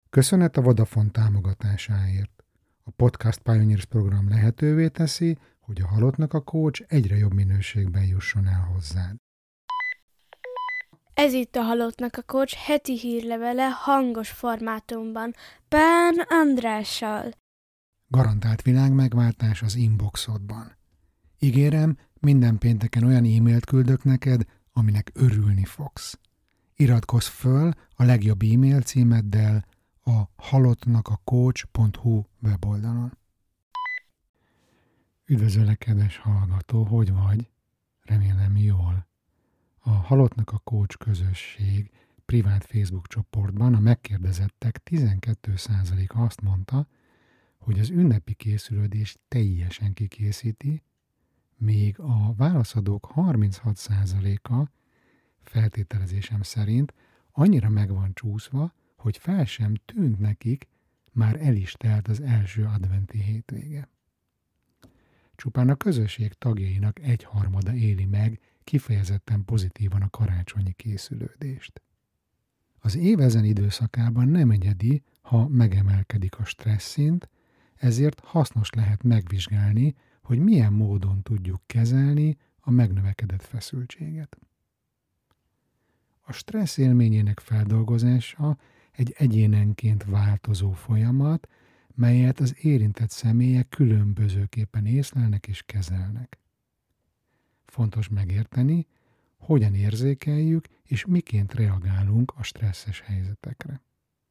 Köszönet a Vodafone támogatásáért. A Podcast Pioneers program lehetővé teszi, hogy a Halottnak a Coach egyre jobb minőségben jusson el hozzád. Ez itt a Halottnak a Coach heti hírlevele hangos formátumban, Pán Andrással. Garantált világmegváltás az inboxodban. Ígérem, minden pénteken olyan e-mailt küldök neked, aminek örülni fogsz. Iratkozz föl a legjobb e-mail címeddel a halottnakacoach.hu weboldalon. Üdvözöllek, kedves hallgató, hogy vagy? Remélem jól. A Halottnak a Coach közösség privát Facebook csoportban a megkérdezettek 12%-a azt mondta, hogy az ünnepi készülődést teljesen kikészíti, míg a válaszadók 36%-a feltételezésem szerint annyira meg van csúszva, hogy fel sem tűnt nekik, már el is telt az első adventi hétvége. Csupán a közösség tagjainak 1/3 éli meg kifejezetten pozitívan a karácsonyi készülődést. Az év ezen időszakában nem egyedi, ha megemelkedik a stresszint, ezért hasznos lehet megvizsgálni, hogy milyen módon tudjuk kezelni a megnövekedett feszültséget. A stressz élményének feldolgozása egy egyénenként változó folyamat, melyet az érintett személyek különbözőképpen észlelnek és kezelnek. Fontos megérteni, hogyan érzékeljük és miként reagálunk a stresszes helyzetekre.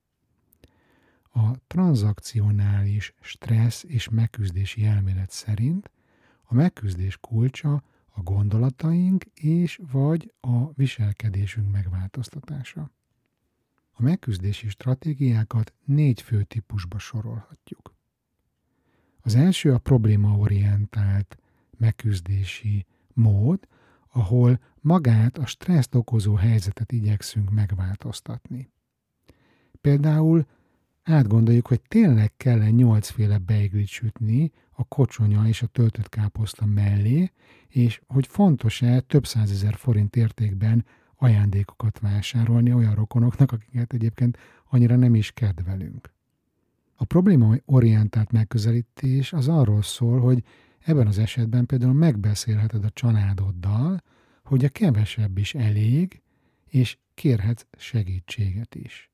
A tranzakcionális stressz és megküzdési elmélet szerint a megküzdés kulcsa a gondolataink és vagy a viselkedésünk megváltoztatása. A megküzdési stratégiákat 4 fő típusba sorolhatjuk. Az első a problémaorientált megküzdési mód, ahol magát a stresszt okozó helyzetet igyekszünk megváltoztatni. Például átgondoljuk, hogy tényleg kell-e 8 féle beiglit sütni a kocsonya és a töltött káposzta mellé, és hogy fontos-e több 100 000 forint értékben ajándékokat vásárolni olyan rokonoknak, akiket egyébként annyira nem is kedvelünk. A problémaorientált megközelítés az arról szól, hogy ebben az esetben például megbeszélheted a családoddal, hogy a kevesebb is elég, és kérhetsz segítséget is.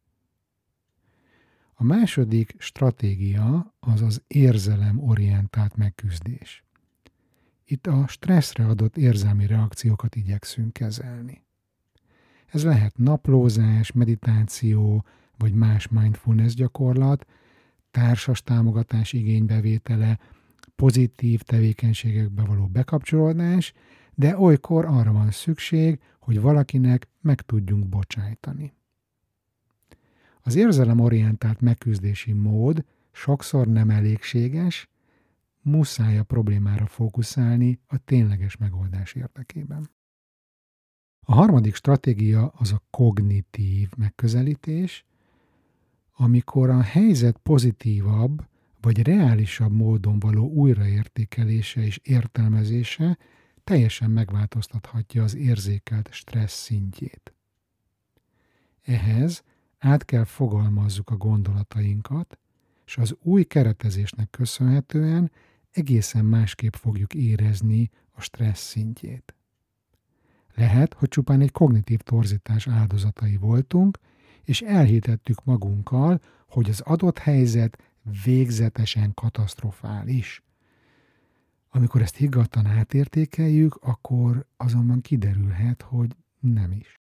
A második stratégia az az érzelemorientált megküzdés. Itt a stresszre adott érzelmi reakciókat igyekszünk kezelni. Ez lehet naplózás, meditáció, vagy más mindfulness gyakorlat, társas támogatás igénybevétele, pozitív tevékenységekbe való bekapcsolódás, de olykor arra van szükség, hogy valakinek meg tudjunk bocsájtani. Az érzelemorientált megküzdési mód sokszor nem elégséges, muszáj a problémára fókuszálni a tényleges megoldás érdekében. A harmadik stratégia az a kognitív megközelítés, amikor a helyzet pozitívabb vagy reálisabb módon való újraértékelése és értelmezése teljesen megváltoztathatja az érzékelt stressz szintjét. Ehhez át kell fogalmazzuk a gondolatainkat, és az új keretezésnek köszönhetően egészen másképp fogjuk érezni a stressz szintjét. Lehet, hogy csupán egy kognitív torzítás áldozatai voltunk, és elhitettük magunkkal, hogy az adott helyzet végzetesen katasztrofális. Amikor ezt higgadtan átértékeljük, akkor azonban kiderülhet, hogy nem is.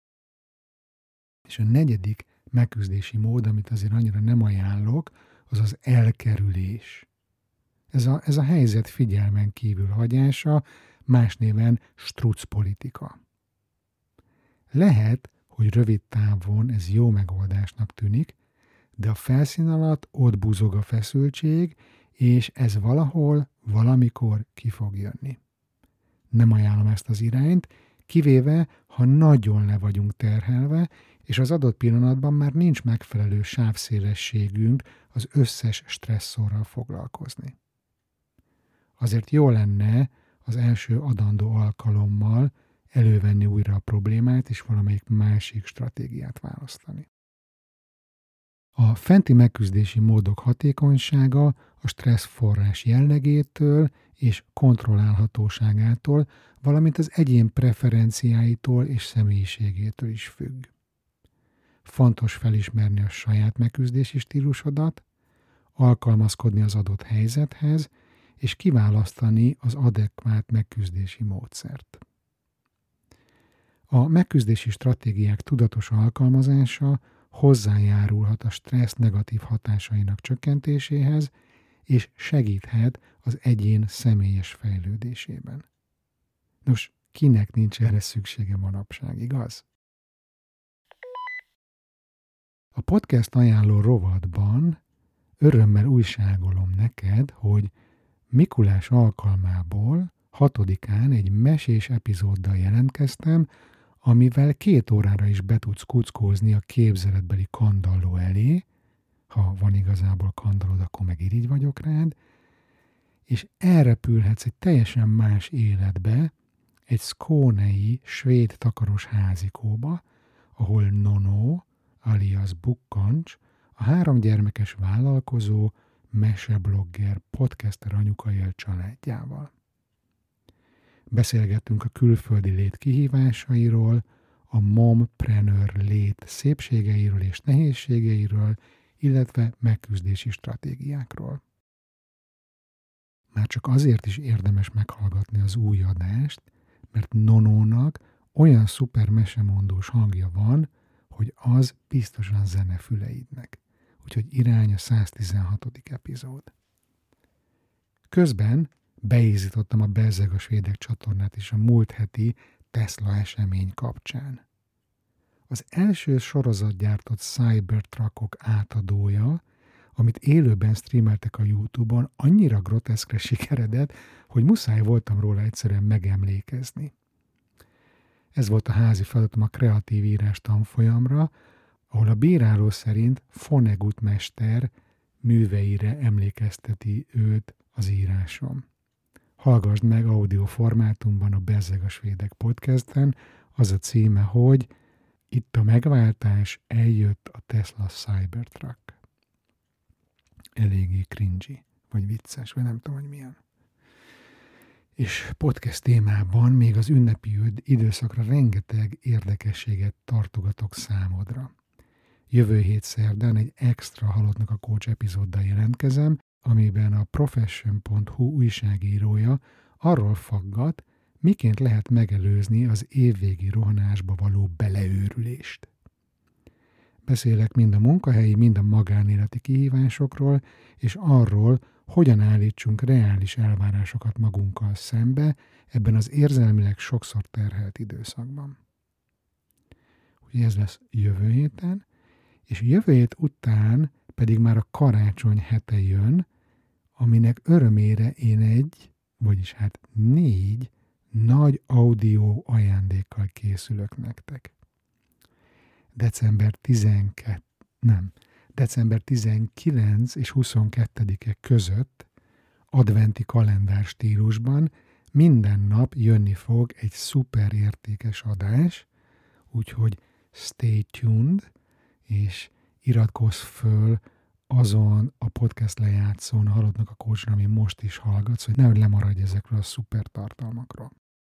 És a negyedik megküzdési mód, amit azért annyira nem ajánlok, az az elkerülés. Ez a helyzet figyelmen kívül hagyása, más néven struccpolitika. Lehet, hogy rövid távon ez jó megoldásnak tűnik, de a felszín alatt ott búzog a feszültség, és ez valahol, valamikor ki fog jönni. Nem ajánlom ezt az irányt, kivéve, ha nagyon le vagyunk terhelve, és az adott pillanatban már nincs megfelelő sávszélességünk az összes stresszorral foglalkozni. Azért jó lenne az első adandó alkalommal elővenni újra a problémát, és valamelyik másik stratégiát választani. A fenti megküzdési módok hatékonysága a stressz forrás jellegétől és kontrollálhatóságától, valamint az egyén preferenciáitól és személyiségétől is függ. Fontos felismerni a saját megküzdési stílusodat, alkalmazkodni az adott helyzethez, és kiválasztani az adekvát megküzdési módszert. A megküzdési stratégiák tudatos alkalmazása hozzájárulhat a stressz negatív hatásainak csökkentéséhez, és segíthet az egyén személyes fejlődésében. Nos, kinek nincs erre szüksége manapság, igaz? A podcast ajánló rovatban örömmel újságolom neked, hogy Mikulás alkalmából 6-án egy mesés epizóddal jelentkeztem, amivel 2 órára is be tudsz kuckózni a képzeletbeli kandalló elé, ha van igazából kandallod, akkor meg irigy vagyok rád, és elrepülhetsz egy teljesen más életbe, egy szkónei svéd takaros házikóba, ahol Nono, alias Bukkancs, a 3 gyermekes vállalkozó, meseblogger, podcaster anyuka él családjával. Beszélgettünk a külföldi lét kihívásairól, a mompreneur lét szépségeiről és nehézségeiről, illetve megküzdési stratégiákról. Már csak azért is érdemes meghallgatni az új adást, mert Nonónak olyan szuper mesemondós hangja van, hogy az biztosan zene füleidnek. Úgyhogy irány a 116. epizód. Közben beízítottam a Bezzeg a svédek csatornát is a múlt heti Tesla esemény kapcsán. Az első sorozatgyártott Cybertruckok átadója, amit élőben streameltek a YouTube-on, annyira groteszkre sikeredett, hogy muszáj voltam róla egyszerűen megemlékezni. Ez volt a házi feladatom a kreatív írás tanfolyamra, ahol a bíráló szerint Vonnegut mester műveire emlékezteti őt az írásom. Hallgassd meg audio formátumban a Bezzeg a svédek podcasten, az a címe, hogy Itt a megváltás, eljött a Tesla Cybertruck. Eléggé cringy, vagy vicces, vagy nem tudom, hogy milyen. És podcast témában még az ünnepi időszakra rengeteg érdekességet tartogatok számodra. Jövő hét szerdán egy extra Halottnak a Coach epizóddal jelentkezem, amiben a Profession.hu újságírója arról faggat, miként lehet megelőzni az évvégi rohanásba való beleőrülést. Beszélek mind a munkahelyi, mind a magánéleti kihívásokról, és arról, hogyan állítsunk reális elvárásokat magunkkal szembe ebben az érzelmileg sokszor terhelt időszakban. Úgyhogy ez lesz jövő héten, és jövő hét után pedig már a karácsony hete jön, aminek örömére én 4 nagy audio ajándékkal készülök nektek. December 19 és 22-e között adventi kalendár stílusban minden nap jönni fog egy szuper értékes adás, úgyhogy stay tuned, és iratkozz föl azon a podcast lejátszón, a Halottnak a Coachon, ami most is hallgatsz, hogy nehogy lemaradj ezekről a szuper tartalmakról.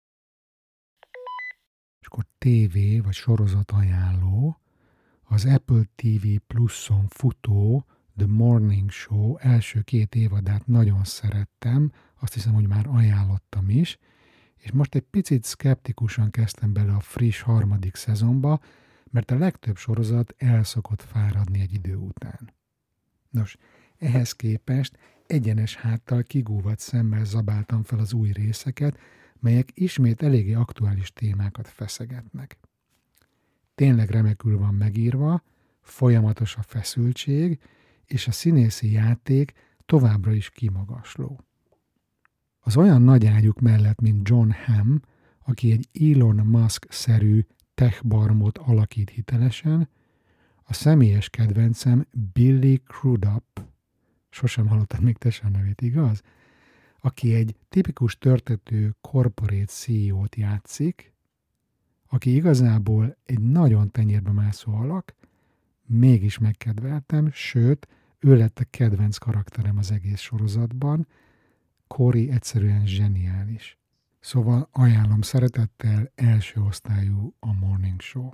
És akkor TV vagy sorozat ajánló, az Apple TV Pluson futó The Morning Show első 2 évadát nagyon szerettem, azt hiszem, hogy már ajánlottam is, és most egy picit szkeptikusan kezdtem bele a friss 3. szezonba, mert a legtöbb sorozat el szokott fáradni egy idő után. Nos, ehhez képest egyenes háttal kigúvat szemmel zabáltam fel az új részeket, melyek ismét eléggé aktuális témákat feszegetnek. Tényleg remekül van megírva, folyamatos a feszültség, és a színészi játék továbbra is kimagasló. Az olyan nagyágyuk mellett, mint John Hamm, aki egy Elon Musk-szerű tech-barmot alakít hitelesen, a személyes kedvencem Billy Crudup, sosem hallottad még te sem nevét, igaz? Aki egy tipikus törtető corporate CEO-t játszik, aki igazából egy nagyon tenyérbe mászó alak, mégis megkedveltem, sőt, ő lett a kedvenc karakterem az egész sorozatban. Cory egyszerűen zseniális. Szóval ajánlom szeretettel, első osztályú a Morning Show.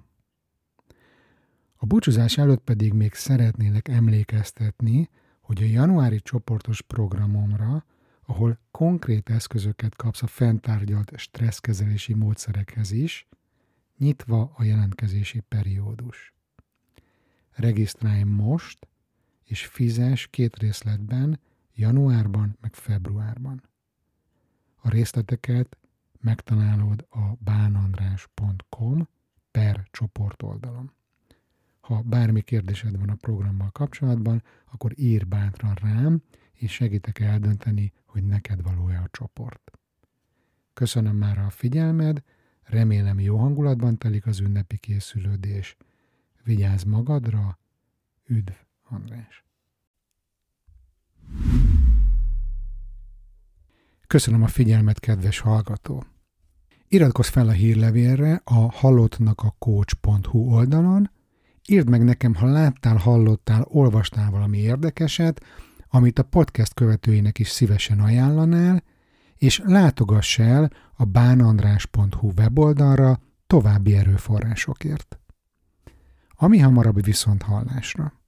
A búcsúzás előtt pedig még szeretnélek emlékeztetni, hogy a januári csoportos programomra, ahol konkrét eszközöket kapsz a fenntárgyalt stresszkezelési módszerekhez is, nyitva a jelentkezési periódus. Regisztrálj most, és fizess 2 részletben, januárban meg februárban. A részleteket megtalálod a banandras.com/csoportoldalon. Ha bármi kérdésed van a programmal kapcsolatban, akkor írj bátran rám, és segítek eldönteni, hogy neked való-e a csoport. Köszönöm már a figyelmed, remélem jó hangulatban telik az ünnepi készülődés. Vigyázz magadra, üdv András! Köszönöm a figyelmet, kedves hallgató! Iratkozz fel a hírlevélre a hallottnakacoach.hu oldalon, írd meg nekem, ha láttál, hallottál, olvastál valami érdekeset, amit a podcast követőinek is szívesen ajánlanál, és látogass el a banandras.hu weboldalra további erőforrásokért. Ami hamarabbi viszonthallásra.